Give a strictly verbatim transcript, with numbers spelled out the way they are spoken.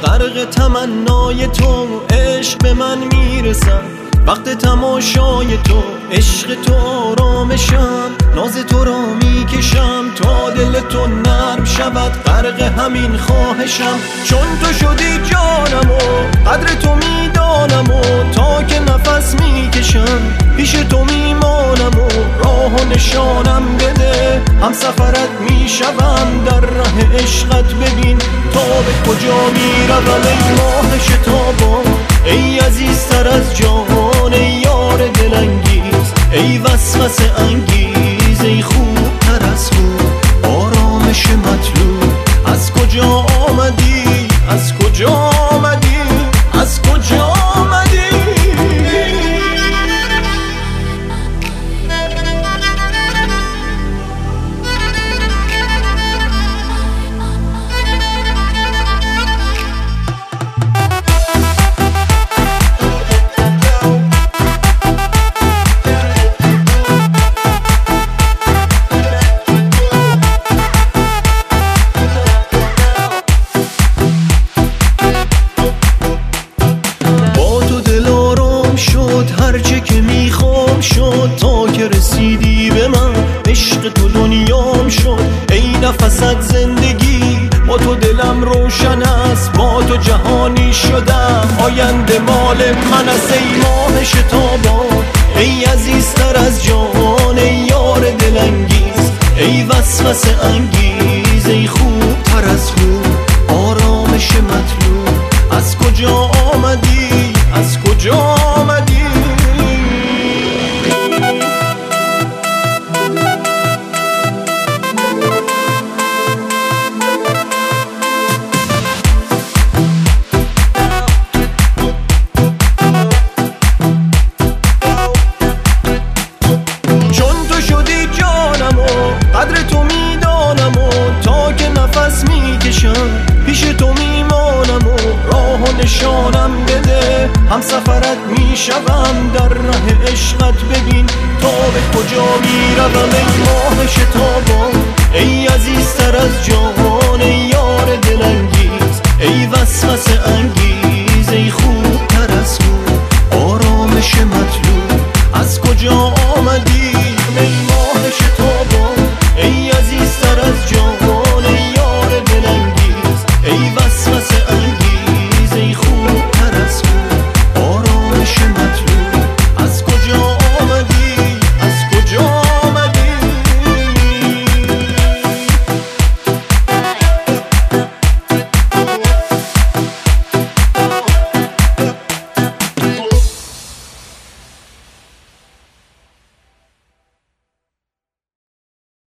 غرق تمنای تو، عشق به من میرسم وقت تماشای تو، عشق تو آرامشم، ناز تو را میکشم تا دل تو نرم شود، غرق همین خواهشم. چون تو شدی جانم و قدر تو میدانم و تا که نفس میکشم پیش تو میمانم و راه و نشانم بده، هم سفرت میشوم در ره عشقت. ببین تا به کجا میروم ای ماه شتابان، ای عزیزتر از جان، ای یار دلانگیز، ای وسوسه انگیز، ای خوبتر از خوب، آرامش مطلوب. از کجا آمدی، از کجا آمدی، از کجا آمدی؟ هرچه که میخوام شد تا که رسیدی به من، عشق تو دنیام شد ای نفست زندگی. با تو دلم روشن است، با تو جهانی شدم، آینده مال من است ای ماه شتابان، ای عزیزتر از جان، ای یار دلانگیز، ای وسوسه انگیز، ای خوبتر از خوب، آرامش مطلوب. از کجا آمدی، از کجا آمدی؟ قدر تو میدانم و تا که نفس میکشم پیش تو میمانم و راه و نشانم بده، هم سفرت میشوم در ره عشقت. ببین تا به کجا میروم ای ماه شتابان، ای عزیزتر از جان، ای یار دلانگیز، ای وسوسه انگیز، ای خوبتر از خوب، آرامش مطلوب. از کجا